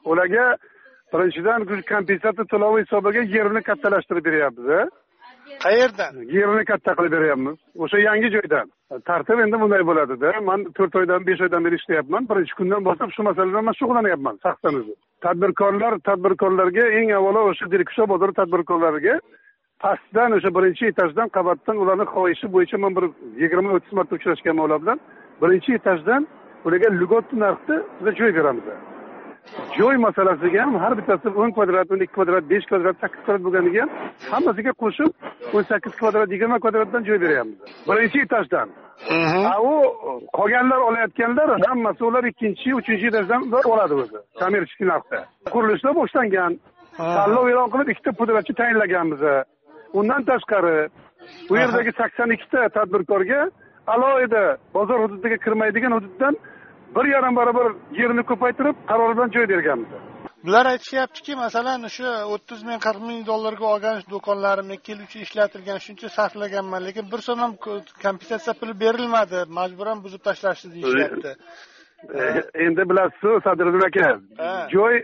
ularga birinchidan kompensatsiya to'lovi hisobiga yerini kattalashtirib beryapmiz. Qayerdan? Yerini katta qilib beryapmiz. O'sha yangi joydan. Tartib endi bunday bo'ladi-da. Men 4 oydan 5 oydan beri ishlayapman. Birinchi kundan boshlab shu masala bilan shug'ullanyapman shaxsan o'zim. Tadbirkorlarga eng avvalo o'sha Direksiya bozori tadbirkorlariga pastdan o'sha birinchi etajdan qavatdan ularning xohishi bo'yicha men bir 20-30 marta uchrashganman ular bilan. Birinchi etajdan ularga lugotli narxda biz joy beramiz. Joy masalasiga ham har bittasi 10 kvadrat, 12 kvadrat, 5 kvadrat, 8 kvadrat bo'lganiga ham hammasiga qo'shib 18 kvadrat, 20 kvadratdan joy beryapmiz. Birinchi etajdan. U qolganlar olayotganlar hammasi ular 2-3 etajdan oladi o'zi. Kommersiya narxda. Qurilishlar boshlangan. Tanlov e'lon qilib ikkita pudratchi tayinlaganmiz. Undan tashqari bu yerdagi 82 ta tadbirkorga alohida bozor hududiga kirmaydigan hududdan 1,5 barobar yerini ko'paytirib qaror bilan joy berganmiz. Bular aytishyaptiki, masalan, o'sha 30 ming, 40 ming dollarga olgan do'konlarimni 2 yil uchun ishlatilgan, shuncha sarflaganman, lekin bir so'm ham kompensatsiya puli berilmadi, majburan buzib tashlashdi deyishyapti. Endi bilasiz, Sadriddin aka, joy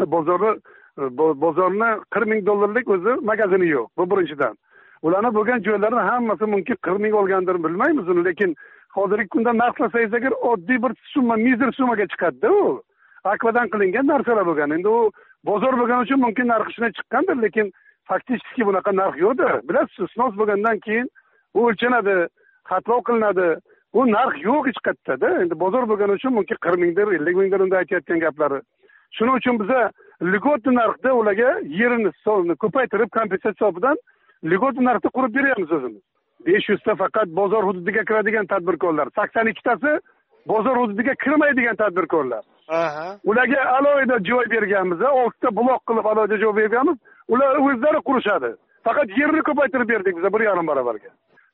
bozorni 40 ming dollarlik o'zi magazini yo'q. Bu birinchidan. Ularning bo'lgan joylarini hammasi mumkin 40 ming olgandir bilmaymiz uni, lekin hozirgi kunda narxlasangiz agar oddiy bir summa, mizr summaga chiqadi-da u. Akvadan qilingan narsalar bo'lgan. Endi u bozor bo'lgani uchun mumkin narxi shunday chiqqandir, lekin faktiski bunaqa narx yo'qdi. Bilasiz, snos bo'lgandan keyin u o'lchanadi, xatlov qilinadi. Bu narx yo'q hech qayerda-da. Endi bozor bo'lgani uchun mumkin 40 mingdir, 50 mingdir unda aytayotgan gaplari. Shuning uchun biz lugotli narxda ularga yerini ko'paytirib kompensatsiya hisobidan lugotli narxda qurib beryapmiz o'zimiz. 500 ta faqat bozor hududiga kiradigan tadbirkorlar, 82 tasi bozor hududiga kirmaydigan tadbirkorlar. Ularga alohida joy berganmiz, 6 ta blok qilib alohida joy berganmiz. Ular o'zlari qurishadi. Faqat yerni ko'paytirib berdik biz 1,5 barobarga.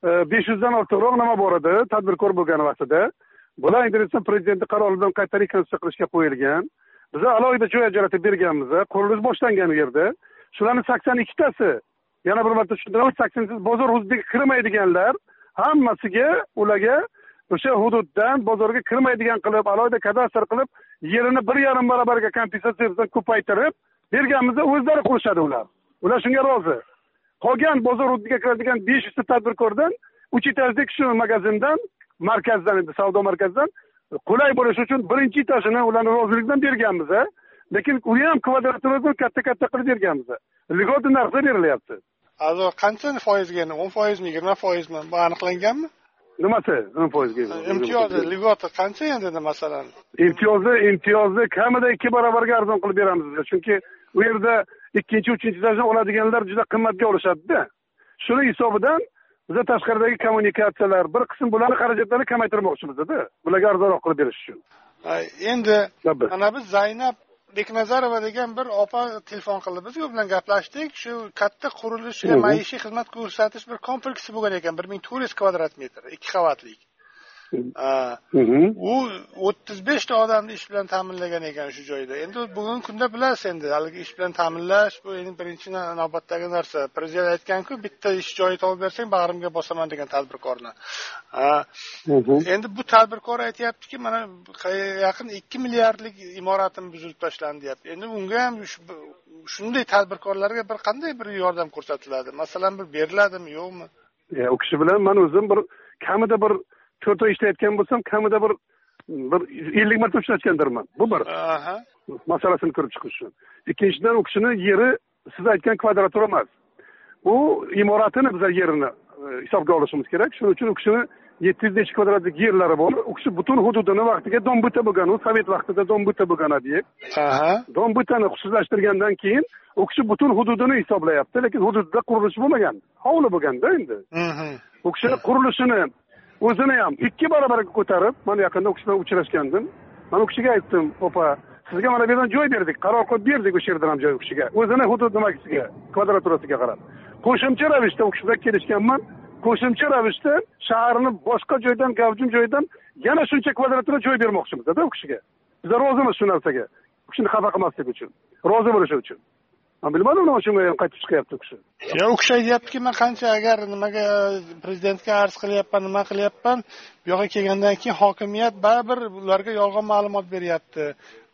500 dan ortiqroq nima bor edi tadbirkor bo'lgan vaqtida. Bular interesdan prezident qarori bilan qayta rekonstruksiya qilishga qo'yilgan. Biz alohida joy ajratib berganmiz, qurilish boshlangan yerda. Shularning 82 tasi, yana bir marta tushuntiraman, 80 bozor hududiga kirmaydiganlar hammasiga ularga o'sha hududdan bozorga kirmaydigan qilib, alohida kadastr qilib, yerini 1,5 barobarga kompensatsiyadan ko'paytirib berganimizda o'zlari qurishadi ular. Ular shunga rozi. Qolgan bozor hududiga kiradigan 500 ta tadbirkordan 3 etajlik shu magazindan, markazdan, endi savdo markazidan qulay bo'lishi uchun birinchi etajini ularning roziligidan berganmiz. Lekin u ham kvadratini katta qilib berganmiz. Ligotli narxda berilyapti. Hozir qancha foizga, 10% mi, 20% mi bu aniqlanganmi? Nimasi 10% ga? Imtiyozi, ligoti qancha endi masalan? Imtiyozni kamida 2 barobarga arzon qilib beramiz. Chunki u yerda 2-3 etajni oladiganlar juda qimmatga olishadi-da. Shuning hisobidan biz tashqaridagi kommunikatsiyalar, bir qism bularning xarajatlarini kamaytirmoqchimiz-da. Bularga arzonroq qilib berish uchun. Endi mana biz Zaynab Beknazarova degan bir opa telefon qildi. Biz u bilan gaplashdik. Shu katta qurilishga maishiy xizmat ko'rsatish bir kompleksi bo'lgan ekan, 1400 kvadrat metr, 2 qavatlik. U 35 ta odamni ish bilan ta'minlagan ekan shu joyda. Endi bugungi kunda bilasiz, endi haligi ish bilan ta'minlash bu endi birinchi navbatdagi narsa. Prezident aytgan-ku, bitta ish joyi topib bersang, bag'rimga bosaman degan tadbirkorni. Endi bu tadbirkor aytayaptiki, mana yaqin 2 milliardlik imoratim buzilib tashlandi deyapti. Endi unga ham shunday tadbirkorlarga bir qanday bir yordam ko'rsatiladi? Masalan, bir beriladimi, yo'qmi? U kishi bilan men o'zim bir kamida bir 4 oy ishlayotgan bo'lsam, kamida bir 50 marta uchrashgandirman. Bu bir masalasini ko'rib chiqish uchun. Ikkinchidan, u kishining yeri siz aytgan kvadratura emas. U imoratini biz yerini hisobga olishimiz kerak. Shuning uchun u kishining 700 kvadratlik yerlari bor. U kishi butun hududini vaqtiga dombuta bo'lgan, u sovet vaqtida dombuta bo'lgan edi. Dombutani xususlashtirgandan keyin u kishi butun hududini hisoblayapti, lekin hududda qurilish bo'lmagan. Hovli bo'lganda endi. U kishining qurilishini o'zini ham 2 barobarga ko'tarib, men yaqinda u kishi bilan uchrashgandim. Men u kishiga aytdim, "Opa, sizga mana bu yerdan joy berdik, qaror qilib berdik o'sha yerdan ham joy u kishiga. O'zini hudud nimasiga, kvadraturasiga qarab. Qo'shimcha ravishda u kishi bilan kelishganman. Qo'shimcha ravishda shaharning boshqa joydan, gavjum joydan yana shuncha kvadratura joy bermoqchimiz-da u kishiga. Biz rozimiz shu narsaga. U kishini xafa qilmaslik uchun, rozi bo'lish uchun. Men bilmadim, nima shunga ham qaytib chiqyapti u kishi. U kishi aytayaptiki, men qancha agar nimaga prezidentga arz qilyapman, nima qilyapman, bu yoqqa kelgandan keyin hokimiyat baribir ularga yolg'on ma'lumot beryapti.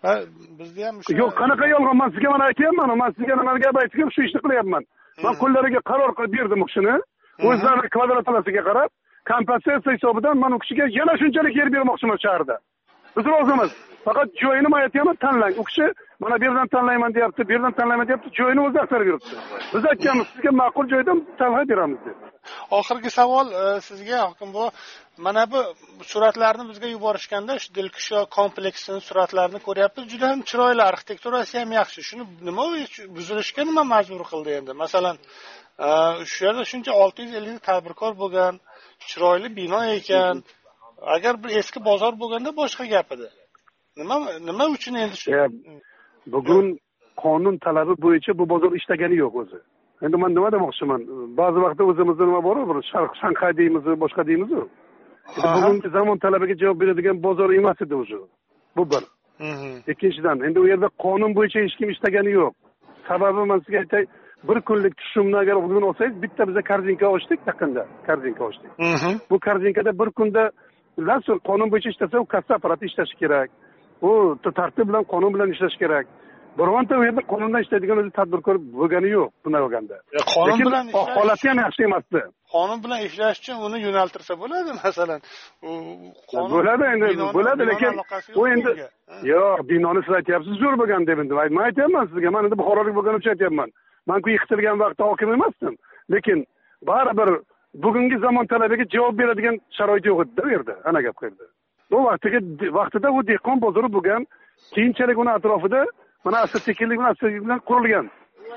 bizda ham yo'q, qanaqa yolg'on? Men sizga mana aytyapman, men sizga nima gap aytib shu ishni qilyapman. Men qo'llariga qaror qilib berdim u kishini. O'zlari kvadratolasiga qarab, kompensatsiya hisobidan men u kishiga yana shunchalik yer bermoqchiman shaharda. Biz rozimiz. Faqat joyini men aytayapman, tanlang. U kishi mana bu yerdan tanlayman deyapti, bu yerdan tanlayman deyapti, joyini o'zi axtarib yuribdi. Biz aytganmiz, sizga ma'qul joydan tanlab beramiz deb. Oxirgi savol sizga hokim bu, mana bu suratlarni bizga yuborishganda shu Dilkusho kompleksining suratlarini ko'ryapmiz. Juda ham chiroyli, arxitekturasi ham yaxshi. Shuni nima buzilishga nima majbur qildi endi? Masalan, shu yerda shuncha 650 tadbirkor bo'lgan, chiroyli bino ekan. Agar bir eski bozor bo'lganda boshqa gap edi. Nima uchun endi shu? Bugun qonun talabi bo'yicha bu bozor ishlagani yo'q o'zi. Endi men nima demoqchiman? Ba'zi vaqtda o'zimizda nima bor, bir Shanxay deymiz, boshqa deymiz. Bugungi zamon talabiga javob beradigan bozor emas edi o'zi. Bu bir. Ikkinchidan, endi u yerda qonun bo'yicha hech kim ishlagani yo'q. Sababi men sizga aytay, bir kunlik tushumni agar bugun olsangiz, bitta biza korzinka ochdik, yaqinda korzinka ochdik. Bu korzinkada bir kunda nasıl qonun bo'yicha ishlasa, u kassa apparati ishlashi kerak. U tartib bilan, qonun bilan ishlash kerak. Bironta u yerda qonundan ishlaydigan o'zi tadbirkor bo'lgani yo'q buni olganda. Qonun bilan ishlash holati ham yaxshi emasdi. Qonun bilan ishlash uchun uni yo'naltirsa bo'ladi, masalan. Bo'ladi endi, bo'ladi, lekin u endi yo'q, binoni siz aytyapsiz zo'r bo'lgan deb endi. Men aytyapman sizga, men endi Buxorolik bo'lganim uchun aytyapman. Men-ku yiqitilgan vaqtda hokim emasdim. Lekin baribir bugungi zamon talabiga javob beradigan sharoit yo'q edi bu yerda. Ana gap qayerda. Bu vaqtida u dehqon bozori bo'lgan, keyinchalik uni atrofida mana asta-sekinlik bilan qurilgan.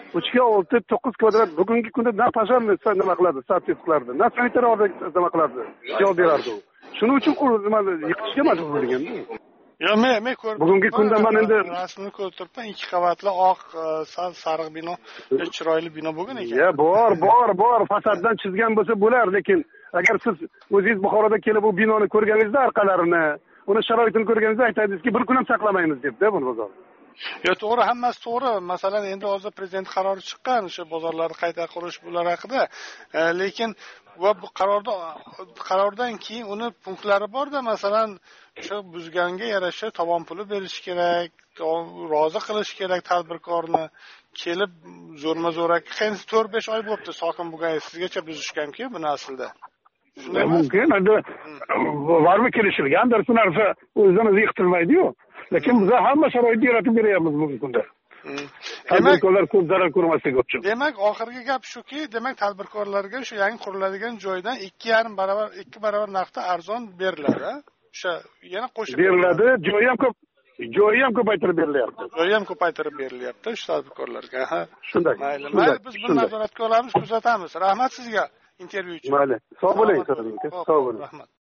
3-6-9 kvadrat bugungi kunda na pajamni nima qiladi, status qilardi. Na sanitariya nima qiladi, javob berardi u. Shuning uchun yiqitishga majbur bo'lgan. Yo, men ko'rdim. Bugungi kunda men endi rasmini ko'rib turibman, 2 qavatli oq, sariq bino, chiroyli bino bo'lgan ekan. Ya, bor, fasaddan chizgan bo'lsa bo'lar, lekin agar siz o'zingiz Buxoroda kelib bu binoni ko'rganingizda orqalarini, uni sharoitini ko'rganingizda aytadingizki, bir kun ham saqlamaymiz deb buni bozor. Yo, to'g'ri, hammasi to'g'ri. Masalan, endi hozir prezident qarori chiqqan o'sha bozorlarni qayta qurish bular haqida. Lekin va bu qarordan keyin uni punktlari bor-da, masalan, o'sha buzganga yarasha tovon puli berish kerak, rozi qilish kerak tadbirkorni. Kelib zo'rma-zo'rak, endi 4-5 oy bo'libdi sokin bo'lgan, sizgacha buzishgan-ku buni aslida. Shunday mumkin, endi barmi kelishilgandir, shu narsa o'zidan o'zi yiqitilmaydi-yu. Lekin biz hamma sharoitni yaratib beryapmiz bugungi kunda. Tadbirkorlar ko'p zarar ko'rmasligi uchun. Demak, oxirgi gap shuki, demak tadbirkorlarga shu yangi quriladigan joydan 2 barobar narxda arzon beriladi. O'sha yana qo'shib beriladi, joyi ham ko'paytirib berilyapti. Joyi ham ko'paytirib berilyapti shu tadbirkorlarga. Shunday. Mayli, biz buni nazoratga olamiz, kuzatamiz. Rahmat sizga intervyu uchun. Mayli. Sog' bo'ling, sog' bo'ling. Rahmat.